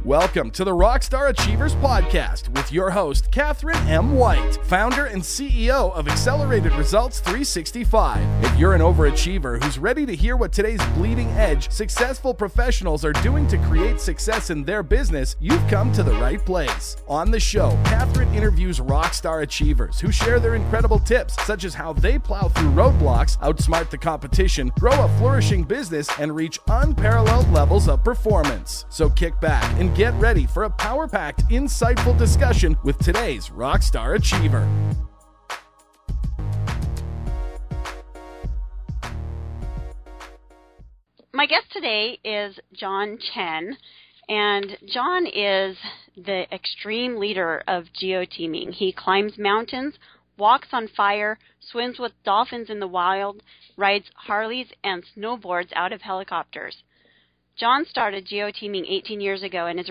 Welcome to the Rockstar Achievers Podcast with your host, Catherine M. White, founder and CEO of Accelerated Results 365. If you're an overachiever who's ready to hear what today's bleeding edge successful professionals are doing to create success in their business, you've come to the right place. On the show, Catherine interviews rockstar achievers who share their incredible tips, such as how they plow through roadblocks, outsmart the competition, grow a flourishing business, and reach unparalleled levels of performance. So kick back and get ready for a power-packed, insightful discussion with today's Rockstar Achiever. My guest today is John Chen, and John is the extreme leader of geoteaming. He climbs mountains, walks on fire, swims with dolphins in the wild, rides Harleys and snowboards out of helicopters. John started geoteaming 18 years ago and is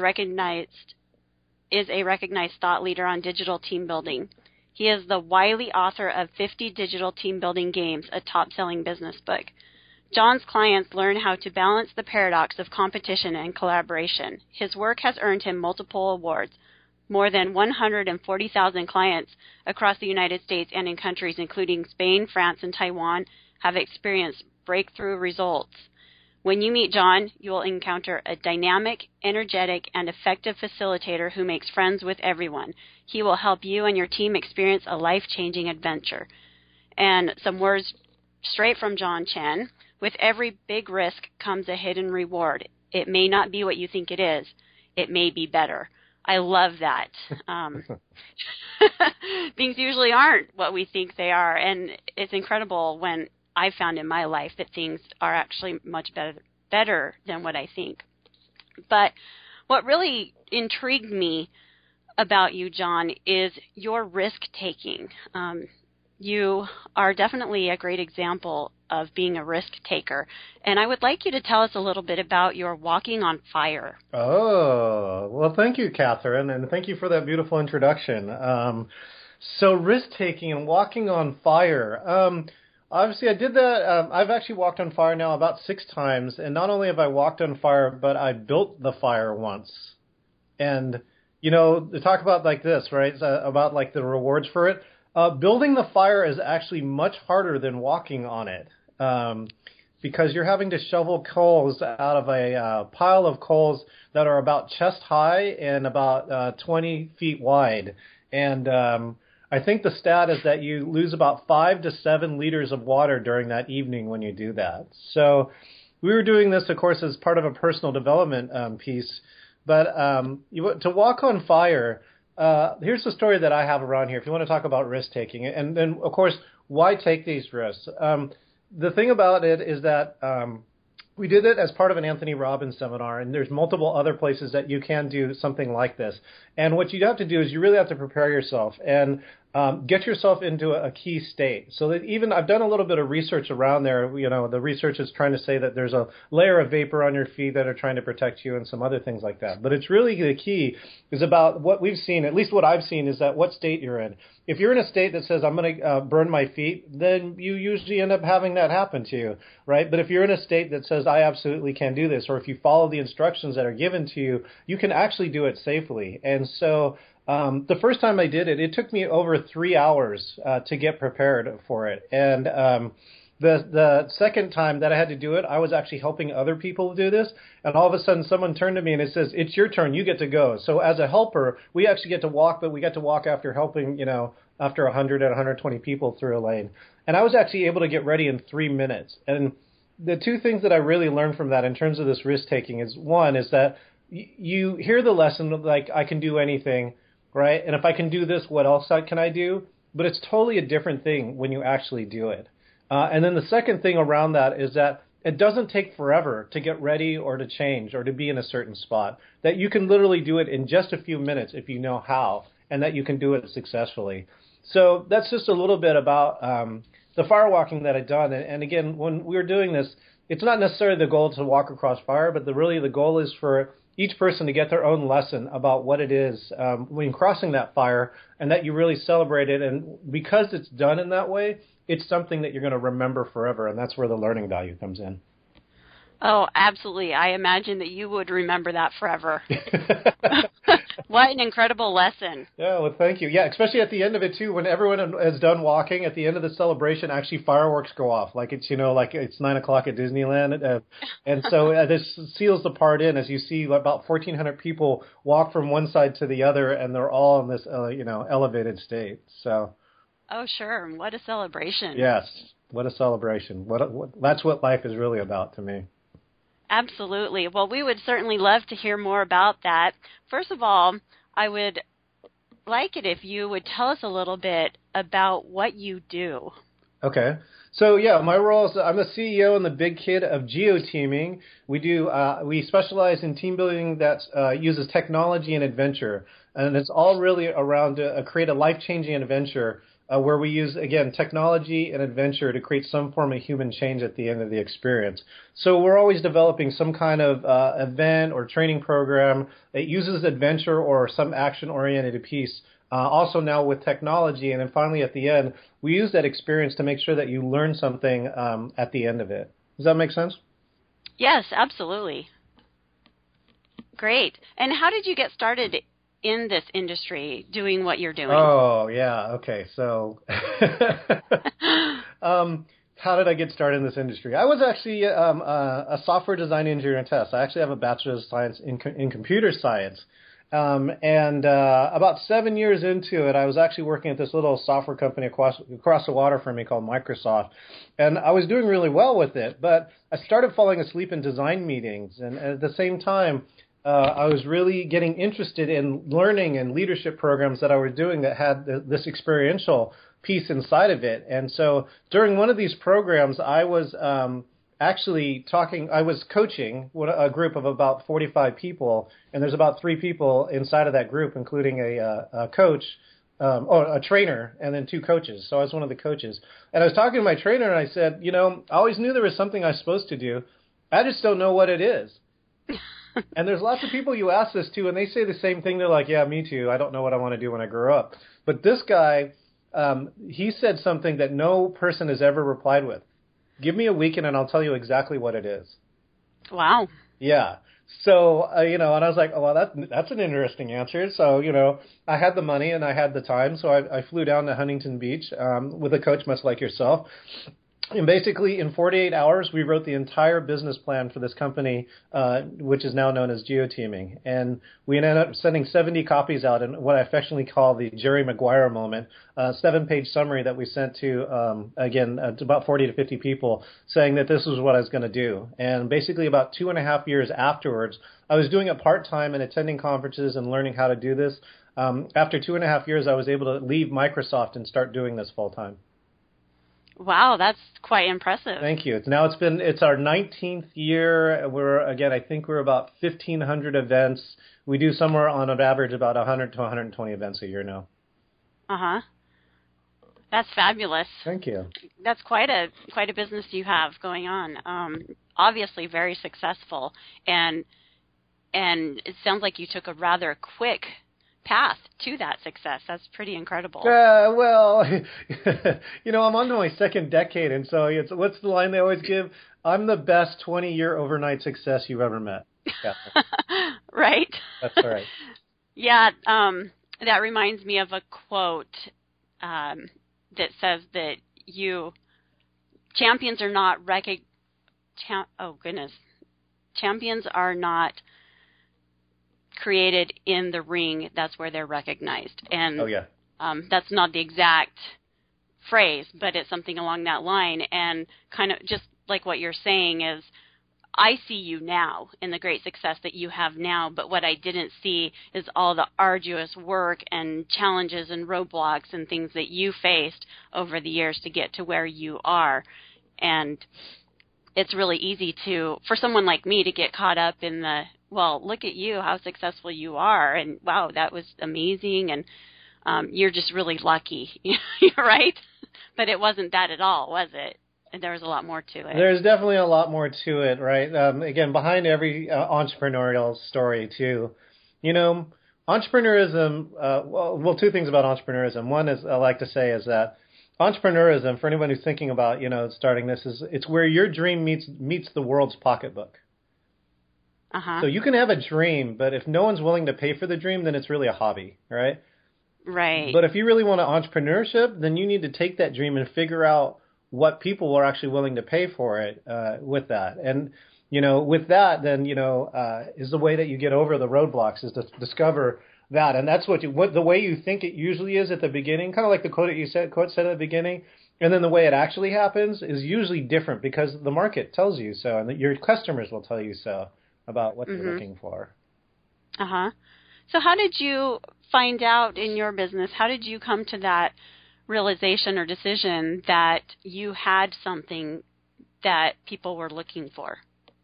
a recognized thought leader on digital team building. He is the wily author of 50 Digital Team Building Games, a top-selling business book. John's clients learn how to balance the paradox of competition and collaboration. His work has earned him multiple awards. More than 140,000 clients across the United States and in countries including Spain, France, and Taiwan have experienced breakthrough results. When you meet John, you will encounter a dynamic, energetic, and effective facilitator who makes friends with everyone. He will help you and your team experience a life-changing adventure. And some words straight from John Chen. With every big risk comes a hidden reward. It may not be what you think it is. It may be better. I love that. Things usually aren't what we think they are, and it's incredible when I've found in my life that things are actually much better than what I think. But what really intrigued me about you, John, is your risk-taking. You are definitely a great example of being a risk-taker. And I would like you to tell us a little bit about your walking on fire. Oh, well, thank you, Catherine, and thank you for that beautiful introduction. So risk-taking and walking on fire. Obviously, I did that. I've actually walked on fire now about 6 times, and not only have I walked on fire, but I built the fire once. And, you know, to talk about like this, right, about like the rewards for it, building the fire is actually much harder than walking on it, because you're having to shovel coals out of a pile of coals that are about chest high and about 20 feet wide. And I think the stat is that you lose about 5 to 7 liters of water during that evening when you do that. So we were doing this, of course, as part of a personal development piece. But to walk on fire, here's the story that I have around here, if you want to talk about risk-taking. And then, of course, why take these risks? The thing about it is that we did it as part of an Anthony Robbins seminar, and there's multiple other places that you can do something like this. And what you have to do is you really have to prepare yourself and get yourself into a key state. So that even I've done a little bit of research around there. You know, the research is trying to say that there's a layer of vapor on your feet that are trying to protect you and some other things like that. But it's really the key is about what we've seen, at least what I've seen, is that what state you're in. If you're in a state that says, I'm going to burn my feet, then you usually end up having that happen to you, right? But if you're in a state that says, I absolutely can do this, or if you follow the instructions that are given to you, you can actually do it safely. And so the first time I did it, it took me over 3 hours to get prepared for it. And the second time that I had to do it, I was actually helping other people do this. And all of a sudden, someone turned to me and it says, it's your turn. You get to go. So as a helper, we actually get to walk, but we get to walk after helping, you know, after 100 and 120 people through a lane. And I was actually able to get ready in 3 minutes. And the two things that I really learned from that in terms of this risk-taking is, one, is that you hear the lesson like, I can do anything, right? And if I can do this, what else can I do? But it's totally a different thing when you actually do it. And then the second thing around that is that it doesn't take forever to get ready or to change or to be in a certain spot, that you can literally do it in just a few minutes if you know how, and that you can do it successfully. So that's just a little bit about the fire walking that I've done. And again, when we're doing this, it's not necessarily the goal to walk across fire, but really the goal is for each person to get their own lesson about what it is when crossing that fire, and that you really celebrate it. And because it's done in that way, it's something that you're going to remember forever, and that's where the learning value comes in. Oh, absolutely. I imagine that you would remember that forever. What an incredible lesson. Yeah, well, thank you. Yeah, especially at the end of it, too, when everyone is done walking, at the end of the celebration, actually fireworks go off. Like it's, like it's 9 o'clock at Disneyland. And so this seals the part in as you see about 1,400 people walk from one side to the other, and they're all in this, elevated state. So. Oh, sure. What a celebration. Yes. What a celebration. That's what life is really about to me. Absolutely. Well, we would certainly love to hear more about that. First of all, I would like it if you would tell us a little bit about what you do. Okay. So, my role is I'm the CEO and the big kid of GeoTeaming. We specialize in team building that uses technology and adventure. And it's all really around create a life-changing adventure where we use, again, technology and adventure to create some form of human change at the end of the experience. So we're always developing some kind of event or training program that uses adventure or some action-oriented piece. Also now with technology. And then finally at the end, we use that experience to make sure that you learn something at the end of it. Does that make sense? Yes, absolutely. Great. And how did you get started in this industry doing what you're doing? Oh, yeah. Okay. So how did I get started in this industry? I was actually a software design engineer and test. I actually have a bachelor's of science in computer science. And about 7 years into it, I was actually working at this little software company across the water from me called Microsoft. And I was doing really well with it, but I started falling asleep in design meetings. And at the same time, I was really getting interested in learning and leadership programs that I was doing that had this experiential piece inside of it. And so during one of these programs, I was I was coaching a group of about 45 people, and there's about 3 people inside of that group, including a coach, or a trainer, and then 2 coaches. So I was one of the coaches. And I was talking to my trainer, and I said, I always knew there was something I was supposed to do. I just don't know what it is. And there's lots of people you ask this to, and they say the same thing. They're like, yeah, me too. I don't know what I want to do when I grow up. But this guy, he said something that no person has ever replied with. Give me a weekend and I'll tell you exactly what it is. Wow. Yeah. So, and I was like, oh, well, that's an interesting answer. So, I had the money and I had the time. So I flew down to Huntington Beach with a coach much like yourself. And basically, in 48 hours, we wrote the entire business plan for this company, which is now known as GeoTeaming. And we ended up sending 70 copies out in what I affectionately call the Jerry Maguire moment, a 7-page summary that we sent to about 40 to 50 people saying that this was what I was going to do. And basically, about 2.5 years afterwards, I was doing it part-time and attending conferences and learning how to do this. After 2.5 years, I was able to leave Microsoft and start doing this full-time. Wow, that's quite impressive. Thank you. It's our 19th year. I think we're about 1,500 events. We do somewhere on an average about 100 to 120 events a year now. Uh-huh. That's fabulous. Thank you. That's quite a business you have going on. Obviously very successful, and it sounds like you took a rather quick path to that success. That's pretty incredible. Well, I'm on to my second decade, and so what's the line they always give? I'm the best 20-year overnight success you've ever met. Yeah. Right. That's right. Yeah, that reminds me of a quote that says that champions are not champions are not created in the ring, that's where they're recognized. And that's not the exact phrase, but it's something along that line. And kind of just like what you're saying is, I see you now in the great success that you have now, but what I didn't see is all the arduous work and challenges and roadblocks and things that you faced over the years to get to where you are. And it's really easy for someone like me to get caught up in well, look at you, how successful you are, and wow, that was amazing, and you're just really lucky, right? But it wasn't that at all, was it? And there was a lot more to it. There's definitely a lot more to it, right? Again, behind every entrepreneurial story, too. Entrepreneurism, 2 things about entrepreneurism. One is, I like to say, is that entrepreneurism, for anyone who's thinking about, starting this, it's where your dream meets the world's pocketbook. Uh-huh. So you can have a dream, but if no one's willing to pay for the dream, then it's really a hobby, right? Right. But if you really want entrepreneurship, then you need to take that dream and figure out what people are actually willing to pay for it with that. And, with that, then, is the way that you get over the roadblocks is to discover that. And that's what the way you think it usually is at the beginning, kind of like the quote said at the beginning. And then the way it actually happens is usually different because the market tells you so, and your customers will tell you so about what they're looking for. Uh-huh. So how did you find out in your business, how did you come to that realization or decision that you had something that people were looking for?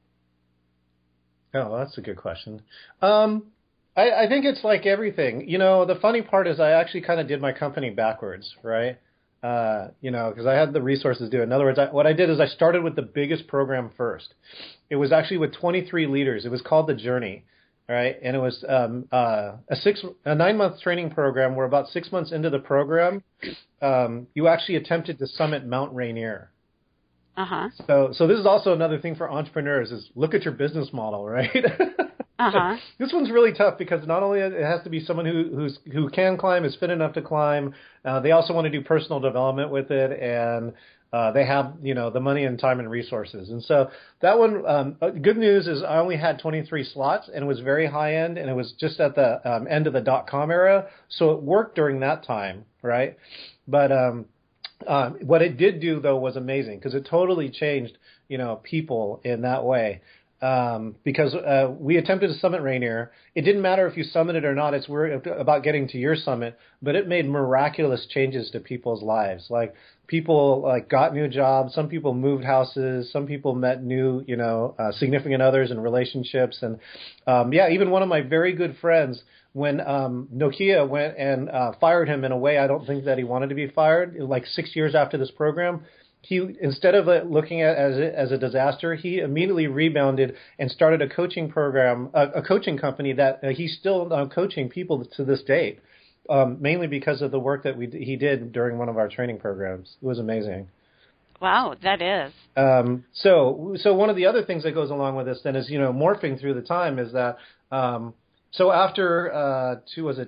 Oh, that's a good question. I think it's like everything. The funny part is I actually kind of did my company backwards, right? Because I had the resources to do it. In other words, what I did is I started with the biggest program first. It was actually with 23 leaders. It was called The Journey, right? And it was a 9-month training program where about 6 months into the program, you actually attempted to summit Mount Rainier. Uh-huh. So this is also another thing for entrepreneurs is look at your business model, right? Uh-huh. This one's really tough because not only it has to be someone who can climb, is fit enough to climb, they also want to do personal development with it, and they have the money and time and resources. And so that one, good news is I only had 23 slots, and it was very high end, and it was just at the end of the .com era, so it worked during that time, right? But what it did do though was amazing because it totally changed people in that way. Because we attempted to summit Rainier. It didn't matter if you summited or not. It's about getting to your summit, but it made miraculous changes to people's lives. Like people got new jobs. Some people moved houses. Some people met new, significant others and relationships. And even one of my very good friends, when Nokia went and fired him in a way I don't think that he wanted to be fired, like 6 years after this program. He, instead of looking at it as a disaster, he immediately rebounded and started a coaching program, a coaching company that he's still coaching people to this date, mainly because of the work that he did during one of our training programs. It was amazing. Wow, that is. So one of the other things that goes along with this then is, morphing through the time is that so after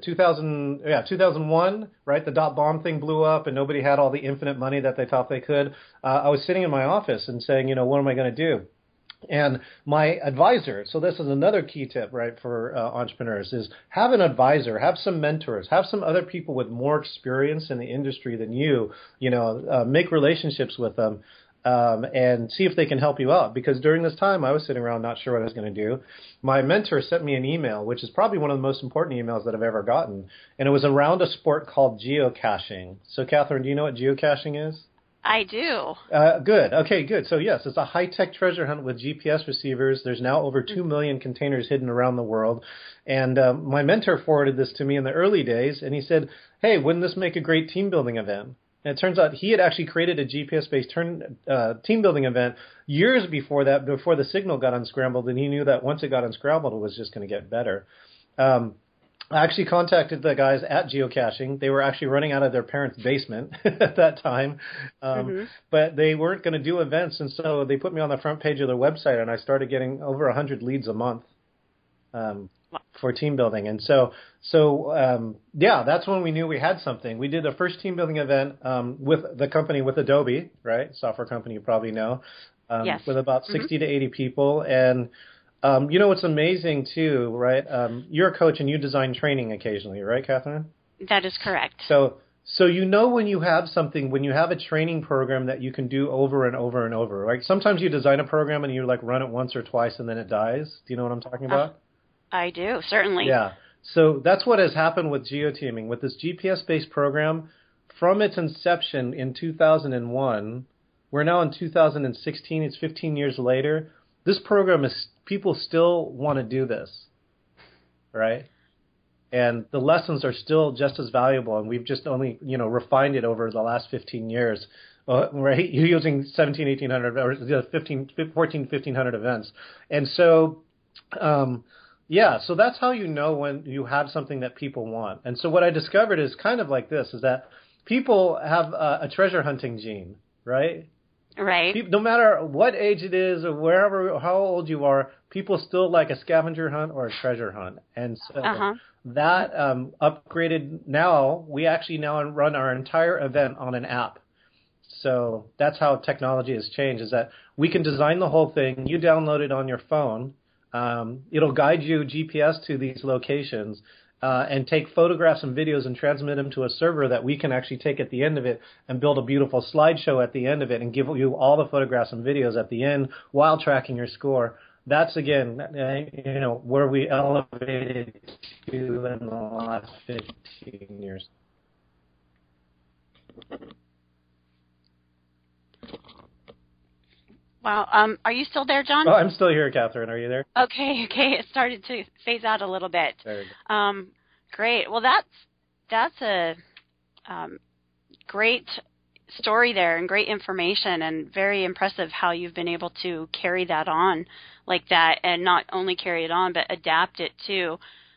2001, right? The .bomb thing blew up, and nobody had all the infinite money that they thought they could. I was sitting in my office and saying, what am I going to do? And my advisor, so this is another key tip, right, for entrepreneurs, is have an advisor, have some mentors, have some other people with more experience in the industry than you, make relationships with them. And see if they can help you out. Because during this time, I was sitting around not sure what I was going to do. My mentor sent me an email, which is probably one of the most important emails that I've ever gotten. And it was around a sport called geocaching. So, Catherine, do you know what geocaching is? I do. Good. Okay, good. So, yes, it's a high-tech treasure hunt with GPS receivers. There's now over 2 million containers hidden around the world. And my mentor forwarded this to me in the early days. And he said, hey, wouldn't this make a great team-building event? And it turns out he had actually created a GPS-based team building event years before that, before the signal got unscrambled, and he knew that once it got unscrambled, it was just going to get better. I actually contacted the guys at Geocaching. They were actually running out of their parents' basement at that time, but they weren't going to do events, and so they put me on the front page of their website, and I started getting over 100 leads a month. For team building. And so that's when we knew we had something. We did the first team building event with the company, with Adobe, right? Software company you probably know, yes. With about 60 to 80 people. And, what's amazing too, right? You're a coach and you design training occasionally, right, Catherine? That is correct. So when you have something, when you have a training program that you can do over and over and over, right? Sometimes you design a program and you run it once or twice and then it dies. Do you know what I'm talking about? I do, certainly. Yeah. So that's what has happened with geoteaming. With this GPS-based program, from its inception in 2001, we're now in 2016, it's 15 years later, this program is, people still want to do this, right? And the lessons are still just as valuable, and we've just only, refined it over the last 15 years, right? You're using 1,800 or 1,500 events. And so, so that's how you know when you have something that people want. And so what I discovered is kind of like this, is that people have a treasure hunting gene, right? Right. No matter what age it is or wherever, how old you are, people still like a scavenger hunt or a treasure hunt. And so that upgraded now, we actually now run our entire event on an app. So that's how technology has changed, is that we can design the whole thing. You download it on your phone. It'll guide you GPS to these locations and take photographs and videos and transmit them to a server that we can actually take at the end of it and build a beautiful slideshow at the end of it and give you all the photographs and videos at the end while tracking your score. That's, again, where we elevated to in the last 15 years. Wow. Are you still there, John? Oh, I'm still here, Catherine. Are you there? Okay. It started to phase out a little bit. There you go. Great. Well, that's a great story there and great information, and very impressive how you've been able to carry that on like that, and not only carry it on but adapt it to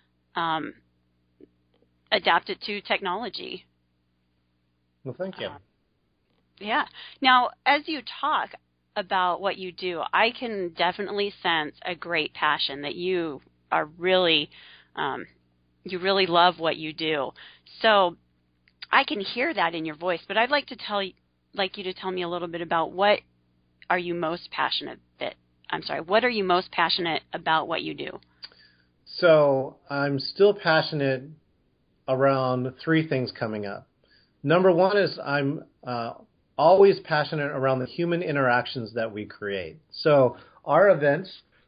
technology. Well, thank you. Yeah. Now, as you talk about what you do, I can definitely sense a great passion that you are really, you really love what you do. So I can hear that in your voice, but I'd like you to tell me a little bit about what are you most passionate about what you do? So I'm still passionate around three things coming up. Number one is I'm always passionate around the human interactions that we create. So our events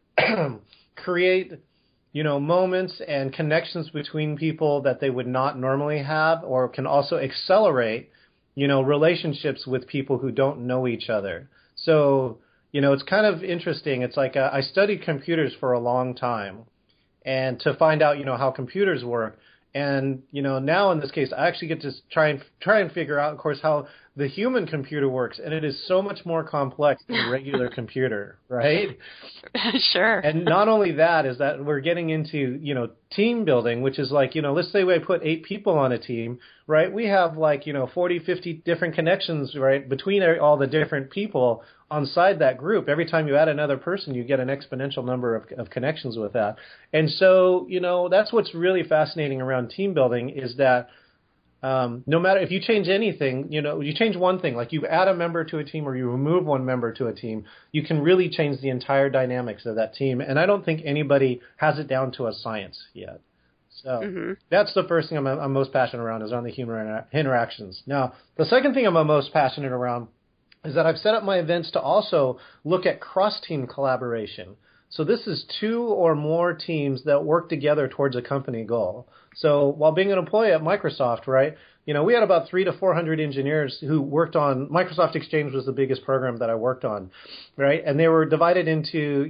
create, moments and connections between people that they would not normally have, or can also accelerate, relationships with people who don't know each other. So, it's kind of interesting. It's like I studied computers for a long time, and to find out, how computers work. And, now in this case, I actually get to try and figure out, of course, how the human computer works. And it is so much more complex than a regular computer, right? Sure. And not only that, is that we're getting into, team building, which is like, let's say I put 8 people on a team, right? We have 40, 50 different connections, right, between all the different people inside that group. Every time you add another person, you get an exponential number of connections with that. And so, that's what's really fascinating around team building, is that no matter if you change anything, you change one thing, like you add a member to a team or you remove one member to a team, you can really change the entire dynamics of that team. And I don't think anybody has it down to a science yet. So that's the first thing I'm most passionate around, is on the human interactions. Now, the second thing I'm most passionate around is that I've set up my events to also look at cross-team collaboration. So this is 2 or more teams that work together towards a company goal. So while being an employee at Microsoft, right, we had about 300 to 400 engineers who worked on Microsoft Exchange. Was the biggest program that I worked on, right? And they were divided into,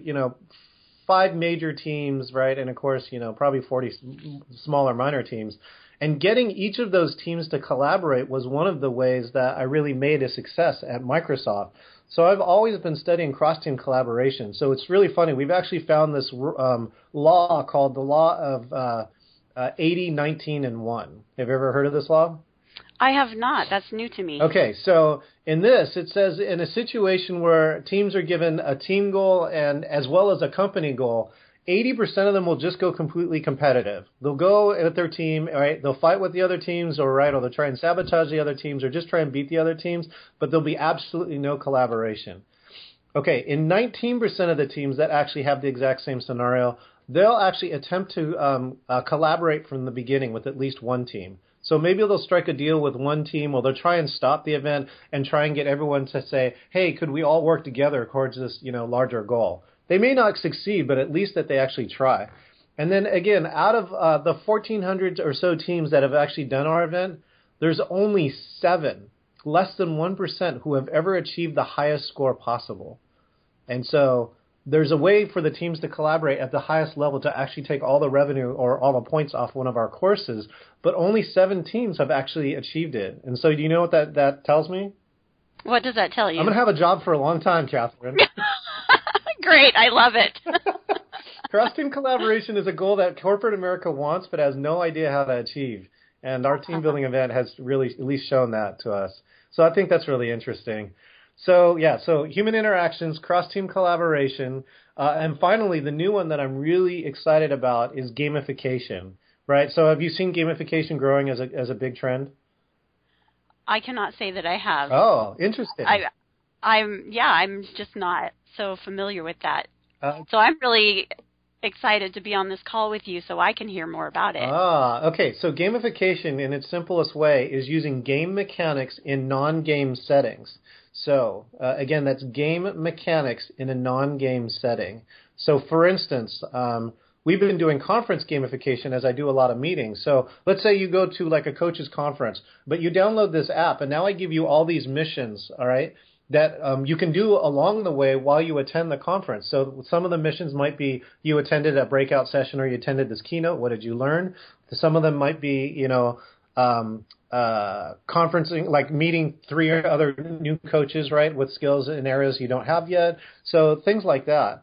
5 major teams, right? And of course, probably 40 smaller minor teams. And getting each of those teams to collaborate was one of the ways that I really made a success at Microsoft. So I've always been studying cross-team collaboration. So it's really funny. We've actually found this law called the law of 80, 19, and 1. Have you ever heard of this law? I have not. That's new to me. Okay, so in this, it says in a situation where teams are given a team goal and as well as a company goal, 80% of them will just go completely competitive. They'll go with their team, right? They'll fight with the other teams, or they'll try and sabotage the other teams, or just try and beat the other teams, but there'll be absolutely no collaboration. Okay, in 19% of the teams that actually have the exact same scenario, they'll actually attempt to collaborate from the beginning with at least one team. So maybe they'll strike a deal with one team, or they'll try and stop the event and try and get everyone to say, hey, could we all work together towards this, larger goal? They may not succeed, but at least that they actually try. And then again, out of the 1,400 or so teams that have actually done our event, there's only 7, less than 1%, who have ever achieved the highest score possible. And so there's a way for the teams to collaborate at the highest level to actually take all the revenue or all the points off one of our courses, but only 7 teams have actually achieved it. And so do you know what that tells me? What does that tell you? I'm going to have a job for a long time, Catherine. Great. I love it. Cross-team collaboration is a goal that corporate America wants but has no idea how to achieve. And our team building event has really at least shown that to us. So I think that's really interesting. So yeah, so human interactions, cross-team collaboration, and finally the new one that I'm really excited about is gamification, right? So have you seen gamification growing as a big trend? I cannot say that I have. Oh, interesting. I'm just not so familiar with that. So I'm really excited to be on this call with you so I can hear more about it. Okay. So gamification in its simplest way is using game mechanics in non-game settings. So again, that's game mechanics in a non-game setting. So for instance, we've been doing conference gamification as I do a lot of meetings. So let's say you go to like a coach's conference, but you download this app, and now I give you all these missions, all right, that you can do along the way while you attend the conference. So some of the missions might be you attended a breakout session or you attended this keynote. What did you learn? Some of them might be, conferencing, like meeting 3 other new coaches, right, with skills in areas you don't have yet. So things like that.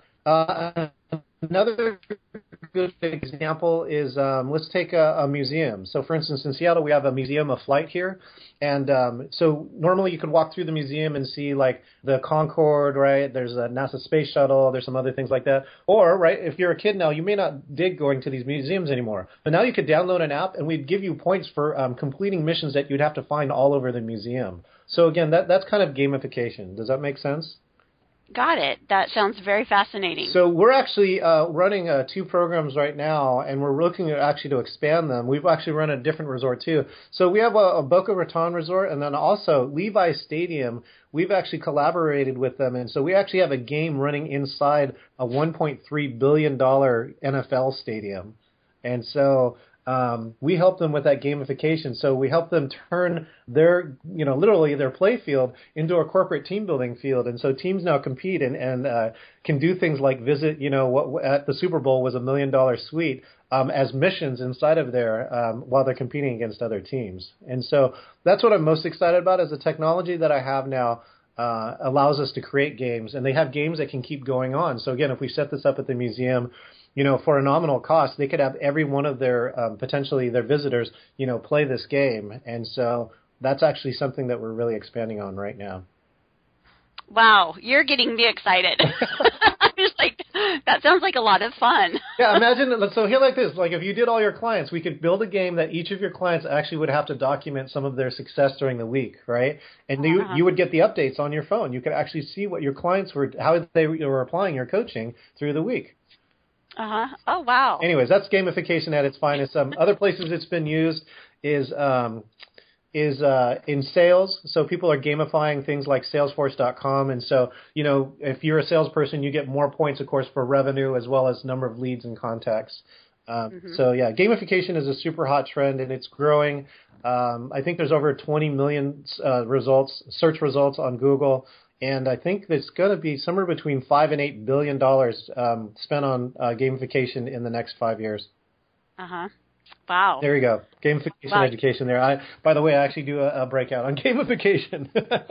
Another good example is let's take a museum. So, for instance, in Seattle, we have a museum of flight here. And so normally you could walk through the museum and see, like, the Concorde, right? There's a NASA space shuttle. There's some other things like that. Or, right, if you're a kid now, you may not dig going to these museums anymore. But now you could download an app, and we'd give you points for completing missions that you'd have to find all over the museum. So, again, that's kind of gamification. Does that make sense? Got it. That sounds very fascinating. So we're actually running 2 programs right now, and we're looking at actually to expand them. We've actually run a different resort too. So we have a Boca Raton resort, and then also Levi Stadium. We've actually collaborated with them, and so we actually have a game running inside a $1.3 billion NFL stadium. And so we help them with that gamification. So we help them turn their, literally their play field into a corporate team building field. And so teams now compete and can do things like visit, what at the Super Bowl was $1 million suite as missions inside of there while they're competing against other teams. And so that's what I'm most excited about is the technology that I have now allows us to create games. And they have games that can keep going on. So again, if we set this up at the museum, for a nominal cost, they could have every one of their potentially their visitors, play this game. And so that's actually something that we're really expanding on right now. Wow, you're getting me excited. I'm just like, that sounds like a lot of fun. Yeah, imagine, so here like this, like if you did all your clients, we could build a game that each of your clients actually would have to document some of their success during the week, right? And you would get the updates on your phone. You could actually see what your clients were, how they were applying your coaching through the week. Oh, wow. Anyways, that's gamification at its finest. Other places it's been used is in sales. So people are gamifying things like Salesforce.com. And so, if you're a salesperson, you get more points, of course, for revenue as well as number of leads and contacts. So, yeah, gamification is a super hot trend, and it's growing. I think there's over 20 million search results on Google. And I think there's going to be somewhere between $5 and $8 billion spent on gamification in the next 5 years. Wow. There you go. Gamification education there. By the way, I actually do a breakout on gamification.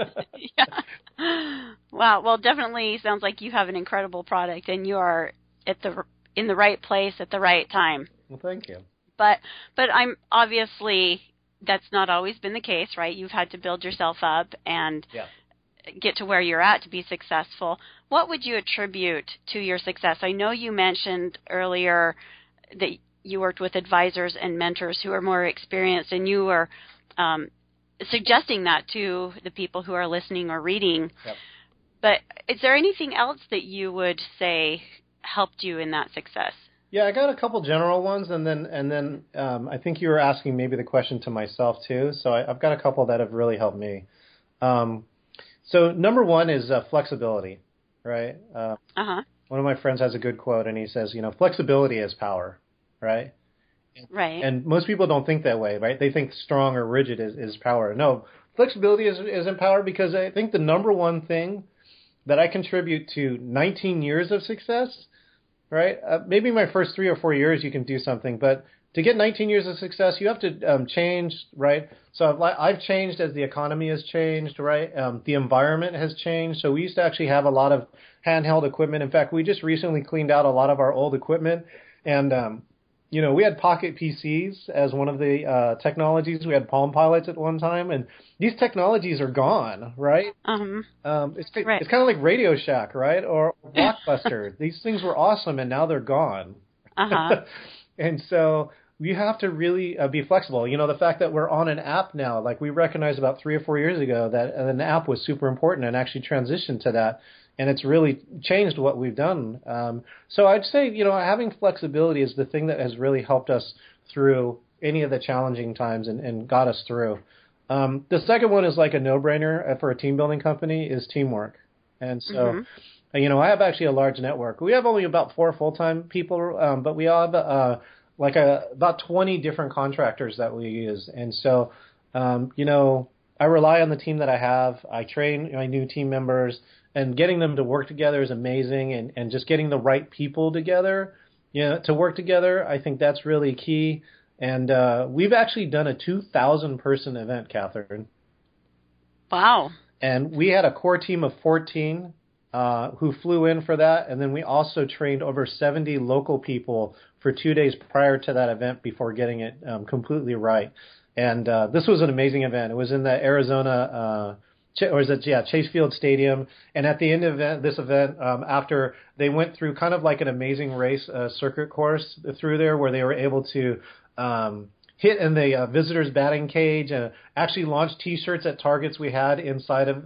Yeah. Wow. Well, definitely sounds like you have an incredible product, and you are in the right place at the right time. Well, thank you. But I'm obviously that's not always been the case, right? You've had to build yourself up and get to where you're at to be successful. What would you attribute to your success? I know you mentioned earlier that you worked with advisors and mentors who are more experienced, and you were suggesting that to the people who are listening or reading. Yep. But is there anything else that you would say helped you in that success? Yeah, I got a couple general ones, and then I think you were asking maybe the question to myself too. So I've got a couple that have really helped me. So number one is flexibility, right? One of my friends has a good quote, and he says, flexibility is power, right? Right. And most people don't think that way, right? They think strong or rigid is power. No, flexibility is in power, because I think the number one thing that I contribute to 19 years of success, right? Maybe my first 3 or 4 years you can do something, but to get 19 years of success, you have to change, right? So I've changed as the economy has changed, right? The environment has changed. So we used to actually have a lot of handheld equipment. In fact, we just recently cleaned out a lot of our old equipment, and we had Pocket PCs as one of the technologies. We had Palm Pilots at one time, and these technologies are gone, right? It's kind of like Radio Shack, right, or Blockbuster. These things were awesome, and now they're gone. And so you have to really be flexible. The fact that we're on an app now, like we recognized about 3 or 4 years ago that an app was super important and actually transitioned to that. And it's really changed what we've done. So I'd say, having flexibility is the thing that has really helped us through any of the challenging times and got us through. The second one is like a no-brainer for a team building company is teamwork. And so, I have actually a large network. We have only about 4 full-time people, but we have about 20 different contractors that we use. And so, I rely on the team that I have. I train my new team members. And getting them to work together is amazing, and just getting the right people together, to work together, I think that's really key. And we've actually done a 2,000-person event, Catherine. Wow. And we had a core team of 14 who flew in for that, and then we also trained over 70 local people for 2 days prior to that event before getting it completely right. And this was an amazing event. It was in the Arizona Chase Field Stadium. And at the end of this event, after they went through kind of like an amazing race circuit course through there where they were able to hit in the visitors' batting cage and actually launch T-shirts at targets we had inside of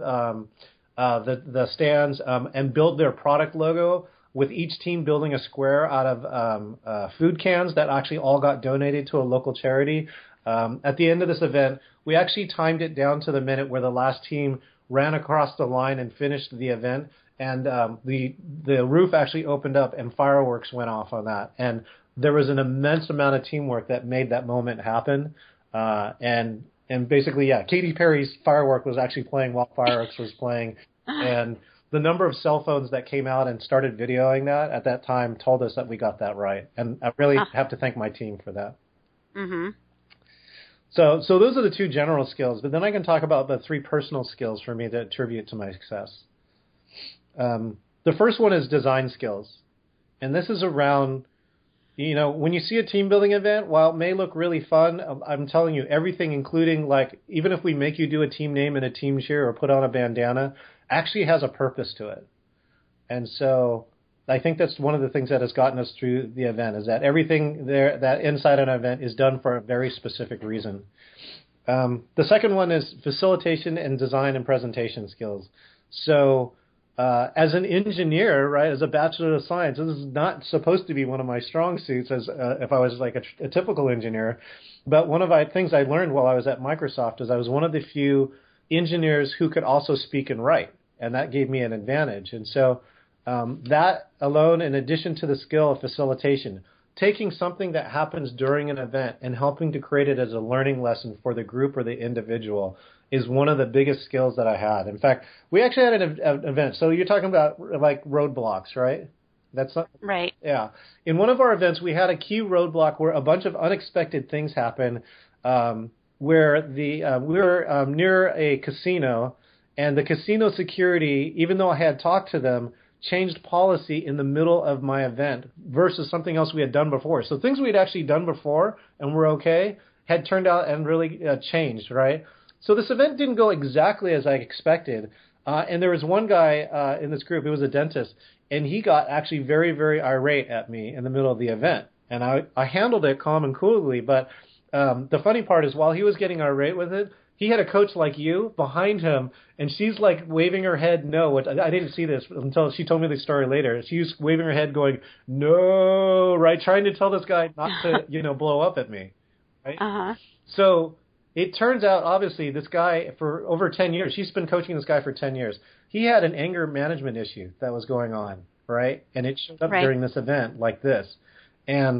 the stands and build their product logo, with each team building a square out of food cans that actually all got donated to a local charity. At the end of this event, we actually timed it down to the minute where the last team ran across the line and finished the event, and the roof actually opened up and fireworks went off on that. And there was an immense amount of teamwork that made that moment happen. And basically, Katy Perry's firework was actually playing while fireworks was playing, and the number of cell phones that came out and started videoing that at that time told us that we got that right. And I really have to thank my team for that. Mm-hmm. So those are the 2 general skills, but then I can talk about the 3 personal skills for me that attribute to my success. The first one is design skills. And this is around, when you see a team building event, while it may look really fun, I'm telling you, everything, including like, even if we make you do a team name and a team cheer or put on a bandana, actually has a purpose to it. And so I think that's one of the things that has gotten us through the event, is that everything there, that inside an event, is done for a very specific reason. The second one is facilitation and design and presentation skills. So as an engineer, right, as a Bachelor of Science, this is not supposed to be one of my strong suits as if I was like a typical engineer. But one of the things I learned while I was at Microsoft is I was one of the few engineers who could also speak and write, and that gave me an advantage. And so that alone, in addition to the skill of facilitation, taking something that happens during an event and helping to create it as a learning lesson for the group or the individual is one of the biggest skills that I had. In fact, we actually had an event. So you're talking about like roadblocks, right? That's not, right. Yeah. In one of our events, we had a key roadblock where a bunch of unexpected things happened, where we were near a casino, and the casino security, even though I had talked to them, changed policy in the middle of my event versus something else we had done before. So things we had actually done before and were okay had turned out and really changed, right? So this event didn't go exactly as I expected. And there was one guy in this group, he was a dentist, and he got actually very, very irate at me in the middle of the event. And I handled it calm and coolly, but the funny part is while he was getting irate with it, he had a coach like you behind him, and she's like waving her head no, which I didn't see this until she told me the story later. She was waving her head going, no, right, trying to tell this guy not to, blow up at me, right? Uh-huh. So it turns out, obviously, this guy, for over 10 years, she's been coaching this guy for 10 years. He had an anger management issue that was going on, right? And it showed up during this event like this. And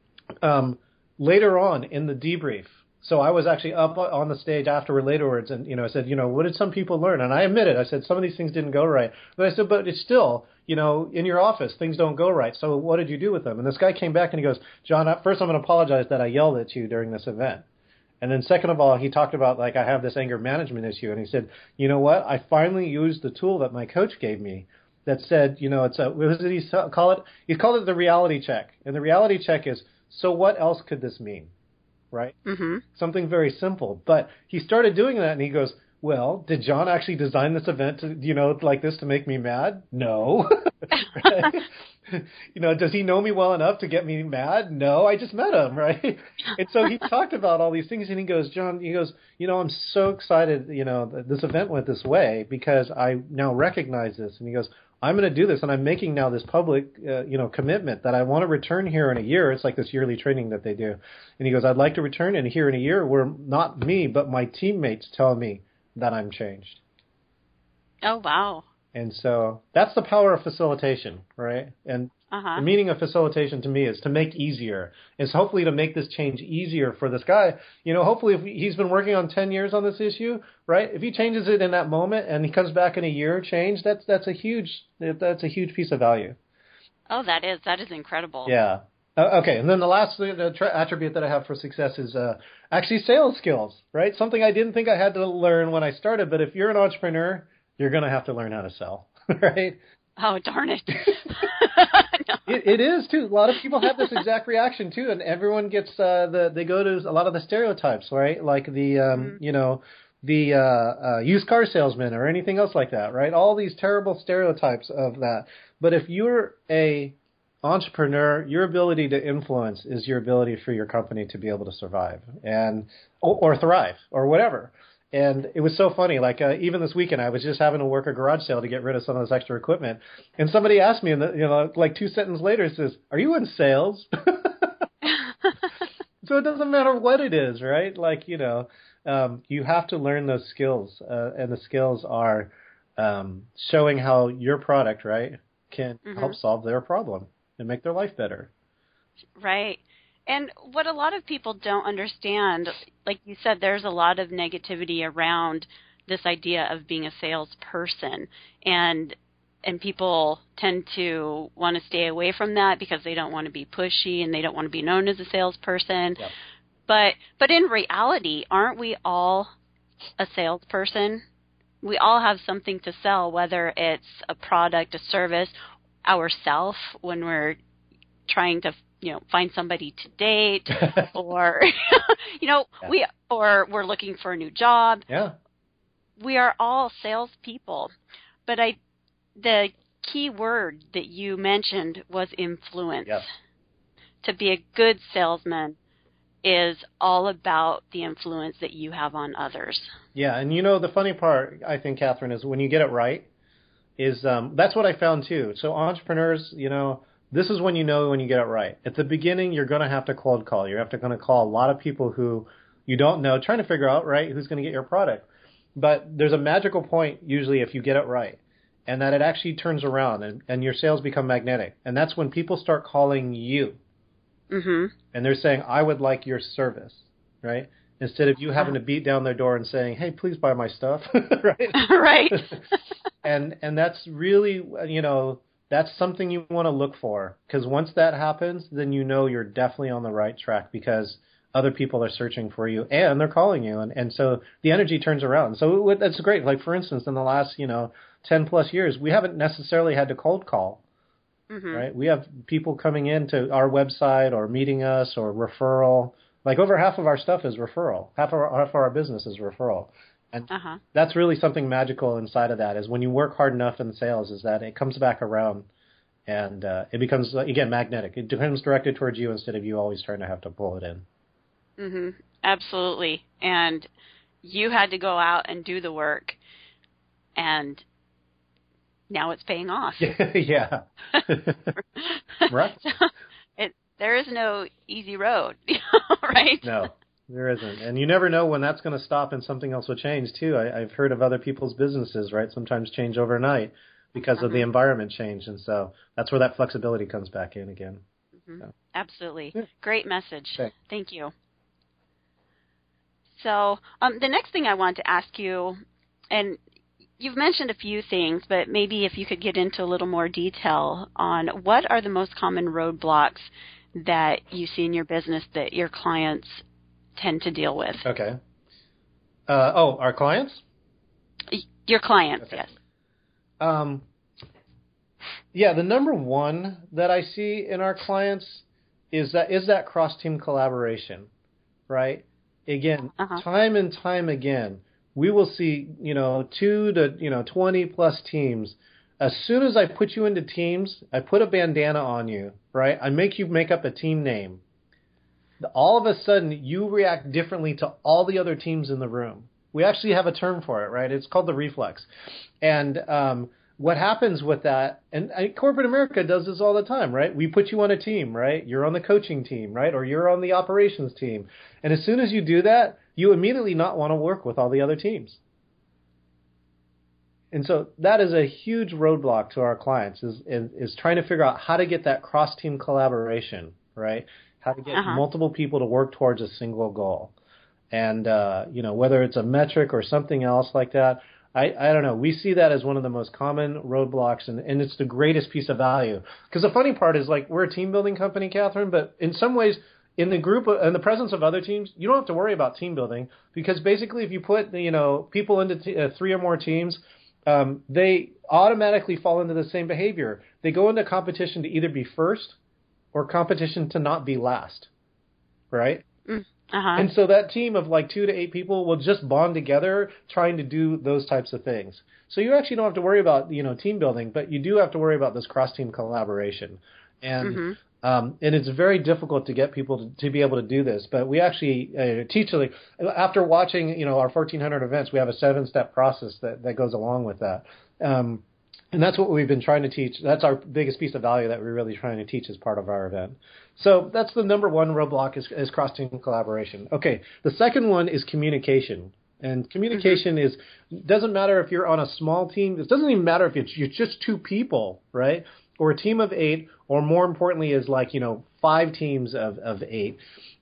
later on in the debrief, so I was actually up on the stage afterwards, and I said, what did some people learn? And I admitted, I said some of these things didn't go right. But I said, but it's still, in your office things don't go right. So what did you do with them? And this guy came back and he goes, John, first I'm going to apologize that I yelled at you during this event. And then second of all, he talked about like I have this anger management issue, and he said, you know what? I finally used the tool that my coach gave me that said, it's what did he call it? He called it the reality check. And the reality check is, so what else could this mean? Right? Mm-hmm. Something very simple. But he started doing that, and he goes, well, did John actually design this event to, like this to make me mad? No. Right? Does he know me well enough to get me mad? No, I just met him, right? And so he talked about all these things, and he goes, John, I'm so excited, that this event went this way because I now recognize this. And he goes, I'm going to do this, and I'm making now this public, commitment that I want to return here in a year. It's like this yearly training that they do. And he goes, I'd like to return here in a year where not me, but my teammates tell me that I'm changed. Oh, wow. And so that's the power of facilitation, right? And the meaning of facilitation to me is to make easier. Is hopefully to make this change easier for this guy. Hopefully if he's been working on 10 years on this issue, right? If he changes it in that moment and he comes back in a year changed, that's a huge piece of value. Oh, that is incredible. Yeah. Okay, and then the last attribute that I have for success is actually sales skills, right? Something I didn't think I had to learn when I started, but if you're an entrepreneur, you're going to have to learn how to sell, right? Oh, darn it. No. It is, too. A lot of people have this exact reaction, too, and everyone gets they go to a lot of the stereotypes, right? Like the, used car salesman or anything else like that, right? All these terrible stereotypes of that. But if you're a entrepreneur, your ability to influence is your ability for your company to be able to survive and or thrive or whatever. And it was so funny. Like even this weekend, I was just having to work a garage sale to get rid of some of this extra equipment, and somebody asked me, like 2 sentences later, says, "Are you in sales?" So it doesn't matter what it is, right? Like you have to learn those skills, and the skills are showing how your product, right, can help solve their problem and make their life better. Right. And what a lot of people don't understand, like you said, there's a lot of negativity around this idea of being a salesperson. And people tend to want to stay away from that because they don't want to be pushy and they don't want to be known as a salesperson. Yep. But in reality, aren't we all a salesperson? We all have something to sell, whether it's a product, a service, ourself when we're trying to find somebody to date or or we're looking for a new job. Yeah. We are all salespeople. But the key word that you mentioned was influence. Yes. To be a good salesman is all about the influence that you have on others. Yeah, and the funny part, I think, Catherine, is when you get it right, is that's what I found too. So entrepreneurs, this is when when you get it right. At the beginning, you're going to have to cold call. You're going to call a lot of people who you don't know, trying to figure out, right, who's going to get your product. But there's a magical point, usually, if you get it right, and that it actually turns around and your sales become magnetic. And that's when people start calling you. Mm-hmm. And they're saying, I would like your service, right? Instead of you having to beat down their door and saying, hey, please buy my stuff, right? Right. And that's really, that's something you want to look for, because once that happens, then you're definitely on the right track because other people are searching for you and they're calling you. And so the energy turns around. So that's great. Like, for instance, in the last, 10 plus years, we haven't necessarily had to cold call, right? We have people coming into our website or meeting us or referral. Like over half of our stuff is referral. Half of our business is referral. And that's really something magical inside of that, is when you work hard enough in sales, is that it comes back around and it becomes, again, magnetic. It becomes directed towards you instead of you always trying to have to pull it in. Mm-hmm. Absolutely. And you had to go out and do the work, and now it's paying off. Yeah. Right. So there is no easy road, right? No. There isn't. And you never know when that's going to stop and something else will change, too. I've heard of other people's businesses, right, sometimes change overnight because of the environment change. And so that's where that flexibility comes back in again. Mm-hmm. So. Absolutely. Yeah. Great message. Okay. Thank you. So the next thing I want to ask you, and you've mentioned a few things, but maybe if you could get into a little more detail on what are the most common roadblocks that you see in your business that your clients tend to deal with. Okay. Our clients? Your clients, okay. Yes. Yeah, the number one that I see in our clients is that cross-team collaboration, right? Again, time and time again, we will see, 2 to 20 plus teams. As soon as I put you into teams, I put a bandana on you, right? I make you make up a team name. All of a sudden, you react differently to all the other teams in the room. We actually have a term for it, right? It's called the reflex. And what happens with that, and corporate America does this all the time, right? We put you on a team, right? You're on the coaching team, right? Or you're on the operations team. And as soon as you do that, you immediately not want to work with all the other teams. And so that is a huge roadblock to our clients is trying to figure out how to get that cross-team collaboration, right? How to get multiple people to work towards a single goal. And, whether it's a metric or something else like that, I don't know. We see that as one of the most common roadblocks, and it's the greatest piece of value. Because the funny part is, like, we're a team-building company, Catherine, but in some ways, in the presence of other teams, you don't have to worry about team building because basically if you put, people into 3 or more teams, they automatically fall into the same behavior. They go into competition to either be first or competition to not be last, right? And so that team of like 2 to 8 people will just bond together trying to do those types of things. So you actually don't have to worry about, team building, but you do have to worry about this cross-team collaboration. And and it's very difficult to get people to be able to do this. But we actually teach, after watching, our 1,400 events, we have a 7-step process that goes along with that. And that's what we've been trying to teach. That's our biggest piece of value that we're really trying to teach as part of our event. So that's the number one roadblock is cross-team collaboration. Okay, the second one is communication. And communication doesn't matter if you're on a small team. It doesn't even matter if you're just 2 people, right? Or a team of 8, or more importantly is 5 teams of 8,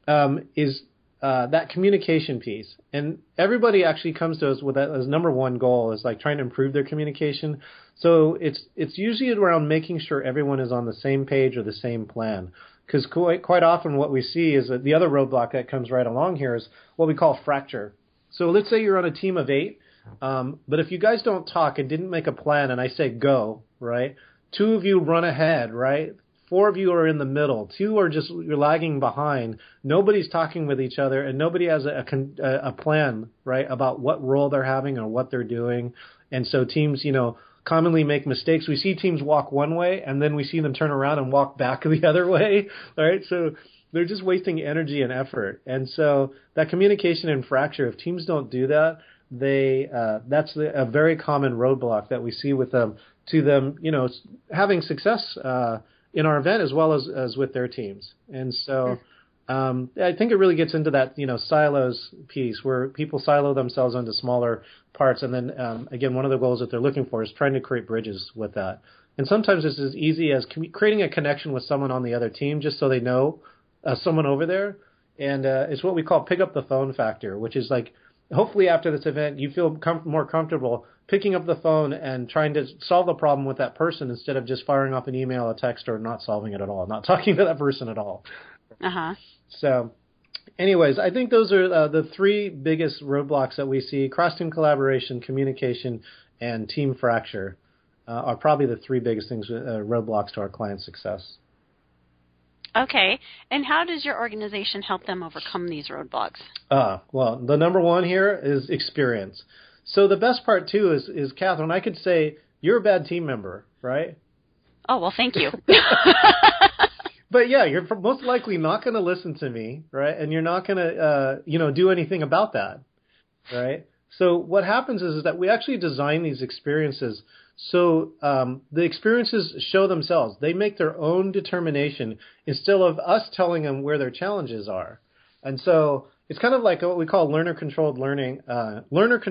is that communication piece. And everybody actually comes to us with that as number one goal is like trying to improve their communication. So it's usually around making sure everyone is on the same page or the same plan. Because quite often what we see is that the other roadblock that comes right along here is what we call fracture. So let's say you're on a team of 8, but if you guys don't talk and didn't make a plan and I say go, right? 2 of you run ahead, right? 4 of you are in the middle. 2 are you're lagging behind. Nobody's talking with each other, and nobody has a plan, right, about what role they're having or what they're doing. And so teams, commonly make mistakes. We see teams walk one way, and then we see them turn around and walk back the other way, right? So they're just wasting energy and effort. And so that communication and fracture, if teams don't do that, that's a very common roadblock that we see with them, to them, having success in our event as well as with their teams. And so I think it really gets into that, silos piece where people silo themselves into smaller parts. And then, again, one of the goals that they're looking for is trying to create bridges with that. And sometimes it's as easy as creating a connection with someone on the other team just so they know someone over there. And it's what we call pick up the phone factor, which is like, hopefully after this event, you feel more comfortable picking up the phone and trying to solve the problem with that person instead of just firing off an email, a text, or not solving it at all, not talking to that person at all. So anyways, I think those are the 3 biggest roadblocks that we see. Cross-team collaboration, communication, and team fracture are probably the 3 biggest things, roadblocks to our clients' success. Okay. And how does your organization help them overcome these roadblocks? Well, the number one here is experience. So the best part, too, is Catherine, I could say, you're a bad team member, right? Oh, well, thank you. But, yeah, you're most likely not going to listen to me, right? And you're not going to, do anything about that, right? So what happens is that we actually design these experiences so the experiences show themselves. They make their own determination instead of us telling them where their challenges are. And so it's kind of like what we call learner-controlled learning, or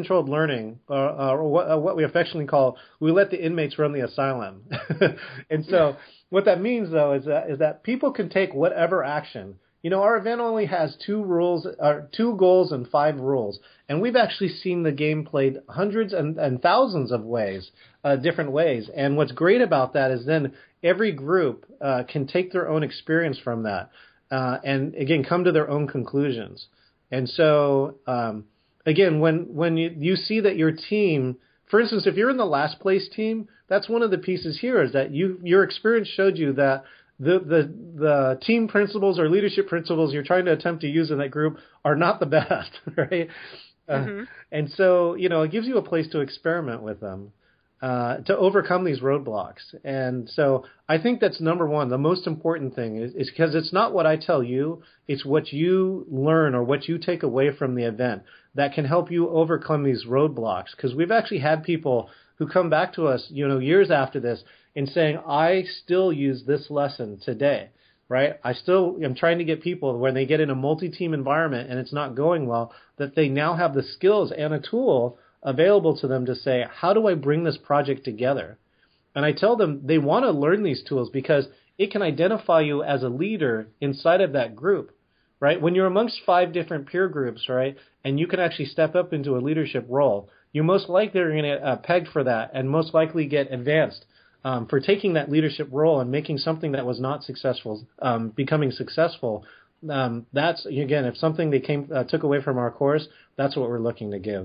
what we affectionately call, we let the inmates run the asylum. And so what that means, though, is that people can take whatever action. Our event only has 2 goals and 5 rules, and we've actually seen the game played hundreds and thousands of ways, different ways. And what's great about that is then every group can take their own experience from that, and again come to their own conclusions. And so again, when you see that your team, for instance, if you're in the last place team, that's one of the pieces here is that your experience showed you that the team principles or leadership principles you're trying to attempt to use in that group are not the best, right? And so, it gives you a place to experiment with them, to overcome these roadblocks. And so I think that's number one. The most important thing is because it's not what I tell you, it's what you learn or what you take away from the event that can help you overcome these roadblocks. Because we've actually had people who come back to us, years after this and saying, I still use this lesson today, right? I still am trying to get people when they get in a multi-team environment and it's not going well, that they now have the skills and a tool available to them to say, how do I bring this project together? And I tell them they want to learn these tools because it can identify you as a leader inside of that group, right? When you're amongst 5 different peer groups, right, and you can actually step up into a leadership role, you most likely are going to get pegged for that and most likely get advanced for taking that leadership role and making something that was not successful, becoming successful. That's, again, if something they took away from our course, that's what we're looking to give.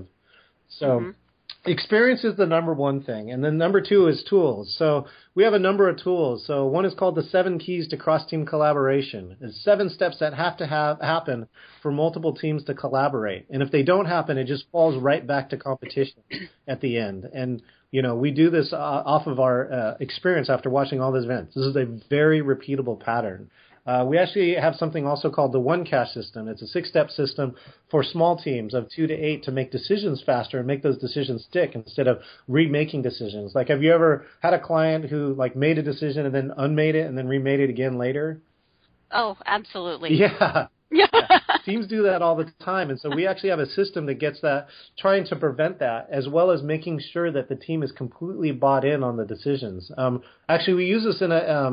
So experience is the number one thing. And then number 2 is tools. So we have a number of tools. So one is called the 7 keys to cross-team collaboration. It's 7 steps that have to happen for multiple teams to collaborate. And if they don't happen, it just falls right back to competition at the end. And, we do this off of our experience after watching all these events. This is a very repeatable pattern. We actually have something also called the One Cash system. It's a 6-step system for small teams of 2 to 8 to make decisions faster and make those decisions stick instead of remaking decisions. Like, have you ever had a client who made a decision and then unmade it and then remade it again later? Oh, absolutely. Yeah. Teams do that all the time. And so we actually have a system that gets that, trying to prevent that, as well as making sure that the team is completely bought in on the decisions. Actually, we use this in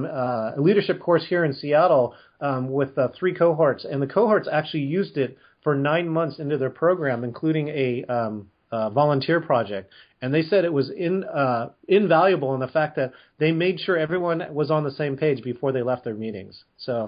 a leadership course here in Seattle with 3 cohorts. And the cohorts actually used it for 9 months into their program, including a volunteer project. And they said it was invaluable in the fact that they made sure everyone was on the same page before they left their meetings. So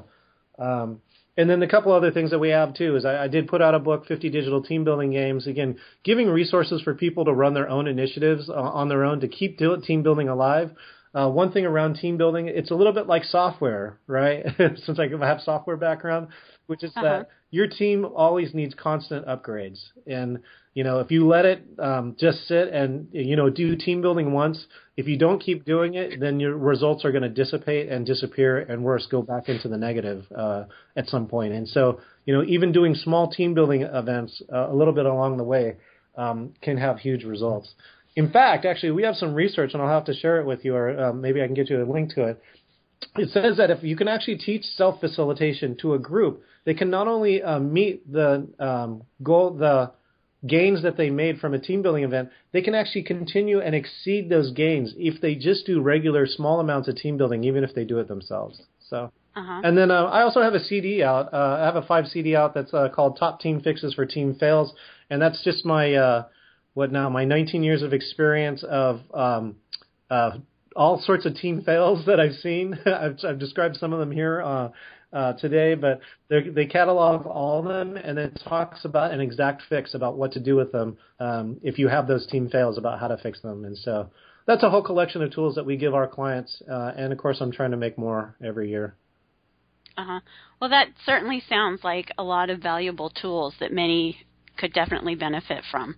and then a couple other things that we have, too, is I did put out a book, 50 Digital Team Building Games, again, giving resources for people to run their own initiatives on their own to keep team building alive. One thing around team building, it's a little bit like software, right? Since I have software background, which is that your team always needs constant upgrades. And, if you let it just sit and, do team building once, if you don't keep doing it, then your results are going to dissipate and disappear and worse, go back into the negative at some point. And so, even doing small team building events a little bit along the way can have huge results. In fact, actually, we have some research, and I'll have to share it with you, or maybe I can get you a link to it. It says that if you can actually teach self-facilitation to a group, they can not only meet the the gains that they made from a team building event, they can actually continue and exceed those gains if they just do regular small amounts of team building, even if they do it themselves. So, and then I also have a CD out. I have a 5 CD out that's called Top Team Fixes for Team Fails, and that's just my my 19 years of experience of all sorts of team fails that I've seen. I've described some of them here today, but they catalog all of them and then talks about an exact fix about what to do with them if you have those team fails, about how to fix them. And so that's a whole collection of tools that we give our clients, and of course I'm trying to make more every year. Well, that certainly sounds like a lot of valuable tools that many could definitely benefit from.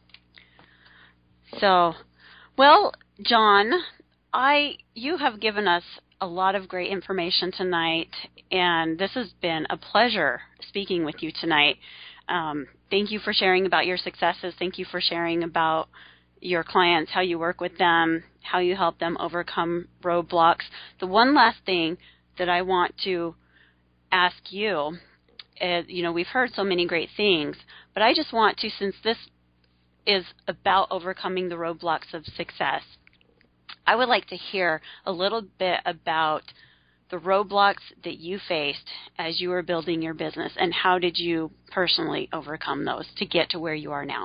So, well, John, you have given us a lot of great information tonight, and this has been a pleasure speaking with you tonight. Thank you for sharing about your successes. Thank you for sharing about your clients, how you work with them, how you help them overcome roadblocks. The one last thing that I want to ask you is, we've heard so many great things, but I just want to, since this is about overcoming the roadblocks of success, I would like to hear a little bit about the roadblocks that you faced as you were building your business, and how did you personally overcome those to get to where you are now?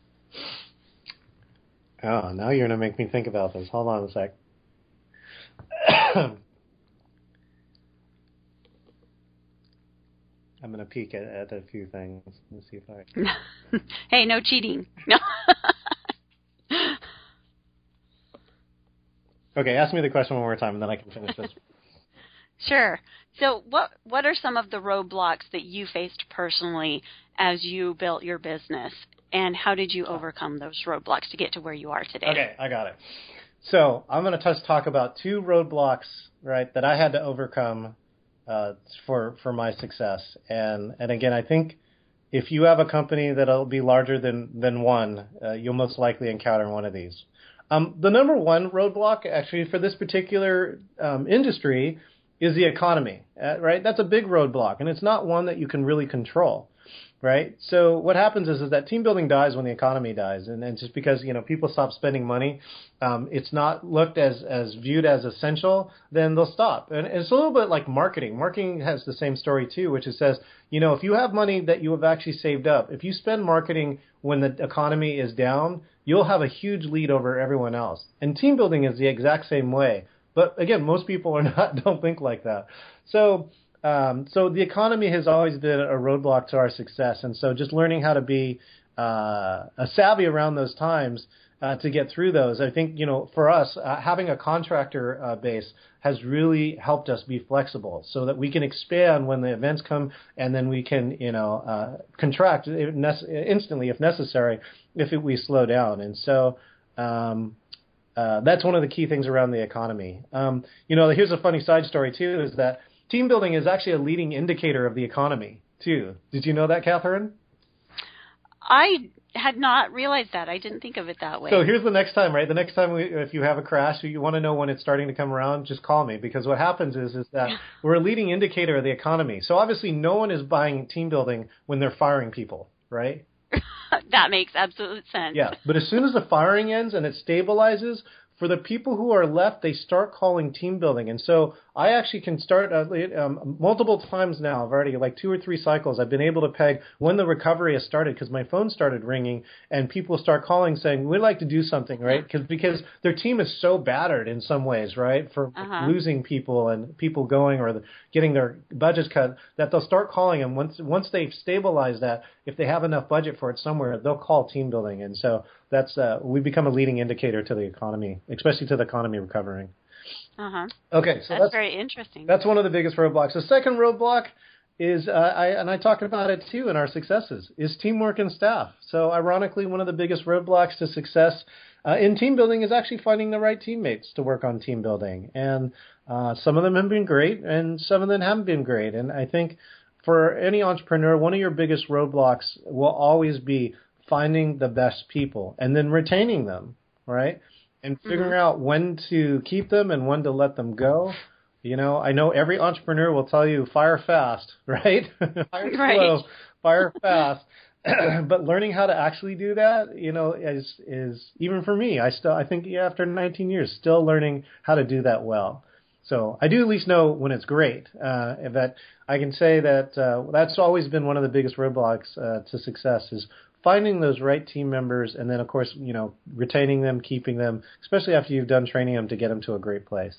Oh, now you're going to make me think about this. Hold on a sec. I'm going to peek at a few things. Let's see if I... Hey, no cheating. No. Okay, ask me the question one more time, and then I can finish this. Sure. So what are some of the roadblocks that you faced personally as you built your business, and how did you overcome those roadblocks to get to where you are today? Okay, I got it. So I'm going to just talk about 2 roadblocks, right, that I had to overcome for my success. And again, I think if you have a company that'll be larger than one, you'll most likely encounter one of these. The number one roadblock, actually, for this particular industry is the economy, right? That's a big roadblock, and it's not one that you can really control, right? So what happens is that team building dies when the economy dies, and just because people stop spending money, it's not looked as viewed as essential, then they'll stop. And it's a little bit like marketing. Marketing has the same story too, which it says, if you have money that you have actually saved up, if you spend marketing when the economy is down, you'll have a huge lead over everyone else. And team building is the exact same way. But again, most people don't think like that. So the economy has always been a roadblock to our success. And so just learning how to be savvy around those times to get through those, I think, for us, having a contractor base has really helped us be flexible so that we can expand when the events come, and then we can, contract instantly if necessary if we slow down. And so that's one of the key things around the economy. Here's a funny side story, too, is that team building is actually a leading indicator of the economy, too. Did you know that, Catherine? I had not realized that. I didn't think of it that way. So here's the next time, right? The next time if you have a crash, you want to know when it's starting to come around, just call me, because what happens is that we're a leading indicator of the economy. So obviously no one is buying team building when they're firing people, right? That makes absolute sense. Yeah, but as soon as the firing ends and it stabilizes, for the people who are left, they start calling team building. And so I actually can start multiple times now. I've already, like 2 or 3 cycles, I've been able to peg when the recovery has started, because my phone started ringing and people start calling saying, we'd like to do something, right? Because their team is so battered in some ways, right? For losing people and people going or getting their budgets cut, that they'll start calling. And once they've stabilized that, if they have enough budget for it somewhere, they'll call team building. And so that's we become a leading indicator to the economy, especially to the economy recovering. Okay, so that's very interesting. That's one of the biggest roadblocks. The second roadblock is, I talked about it too in our successes, is teamwork and staff. So ironically, one of the biggest roadblocks to success in team building is actually finding the right teammates to work on team building. And some of them have been great, and some of them haven't been great. And I think for any entrepreneur, one of your biggest roadblocks will always be finding the best people and then retaining them, right? And figuring out when to keep them and when to let them go. I know every entrepreneur will tell you fire fast, right? Hire slow, fire fast. But learning how to actually do that, is even for me, I think after 19 years, still learning how to do that well. So I do at least know when it's great. But I can say that that's always been one of the biggest roadblocks to success, is finding those right team members, and then, of course, retaining them, keeping them, especially after you've done training them to get them to a great place.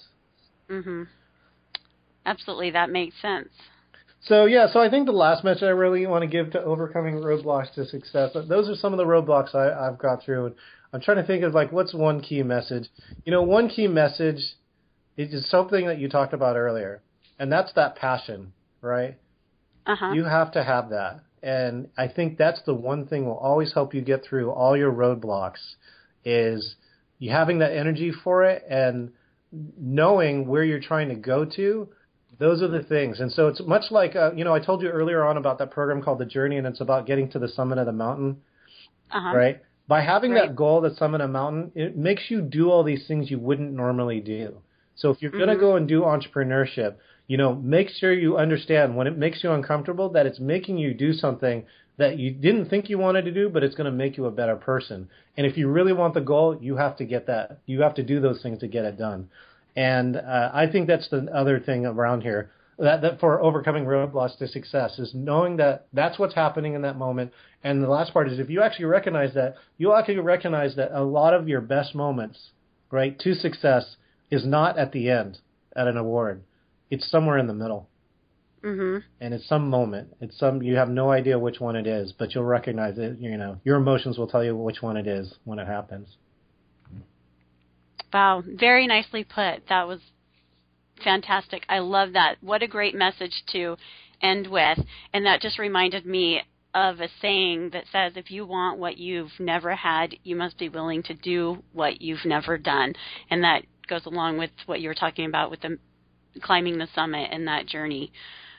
Absolutely, that makes sense. So I think the last message I really want to give to overcoming roadblocks to success, those are some of the roadblocks I've got through. And I'm trying to think of, what's one key message? One key message is something that you talked about earlier, and that's that passion, right? You have to have that. And I think that's the one thing will always help you get through all your roadblocks, is you having that energy for it and knowing where you're trying to go to. Those are the things. And so it's much like, I told you earlier on about that program called The Journey, and it's about getting to the summit of the mountain, right? By having that goal, the summit of the mountain, it makes you do all these things you wouldn't normally do. So if you're going to go and do entrepreneurship, make sure you understand when it makes you uncomfortable that it's making you do something that you didn't think you wanted to do, but it's going to make you a better person. And if you really want the goal, you have to get that. You have to do those things to get it done. And I think that's the other thing around here, that for overcoming roadblocks to success, is knowing that that's what's happening in that moment. And the last part is, if you actually recognize that, you'll actually recognize that a lot of your best moments, right, to success is not at the end at an award. It's somewhere in the middle. And it's some moment. You have no idea which one it is, but you'll recognize it. Your emotions will tell you which one it is when it happens. Wow, very nicely put. That was Fantastic. I love that. What a great message to end with. And that just reminded me of a saying that says, if you want what you've never had, you must be willing to do what you've never done. And that goes along with what you were talking about with the climbing the summit and that journey.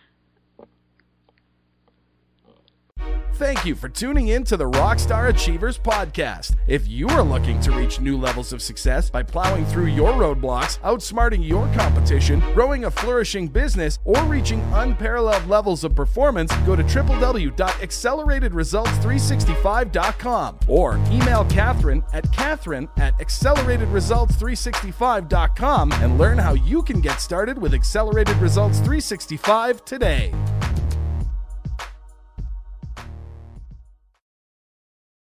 Thank you for tuning in to the Rockstar Achievers podcast. If you are looking to reach new levels of success by plowing through your roadblocks, outsmarting your competition, growing a flourishing business, or reaching unparalleled levels of performance, go to www.acceleratedresults365.com or email Catherine at acceleratedresults365.com and learn how you can get started with Accelerated Results 365 today.